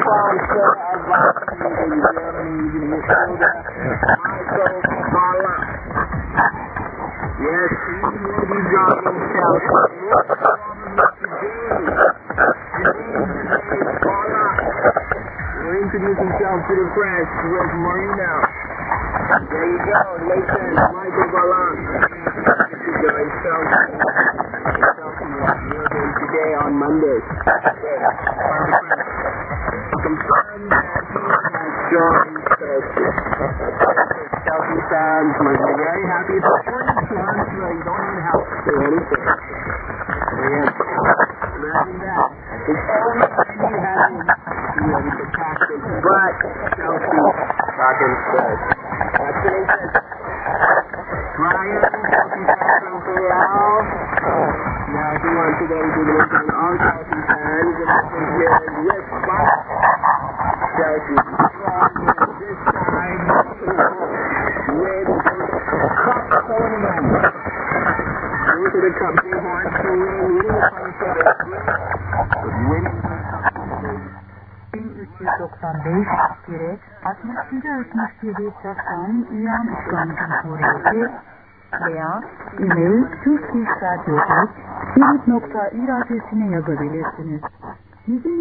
sponsor of vaccines in Germany, Minnesota, Michael Ballack. Yes, he will be joining himself. Will introduce himself to the press with Marina. There you go, listen, Michael Ballack. Today on Monday. Confirmed that he has joined Chelsea. Chelsea fans must be very happy. It's 42 months where you don't even have to do anything. Imagine that. It's only when you have the tactics, but Chelsea back in third. That's what he said. Ryan, Chelsea fans from Corral. Now, if you want to go to the list on all Chelsea fans, and here with Fox, Chelsea strong this time with Cup tournament. Go to the Cup, they want to win, winning the conference, winning the Cup. 1395-67-67 Safran İran İslam Cumhuriyeti veya e-mail Türk İş Radyo'da bir nokta adresine yazabilirsiniz.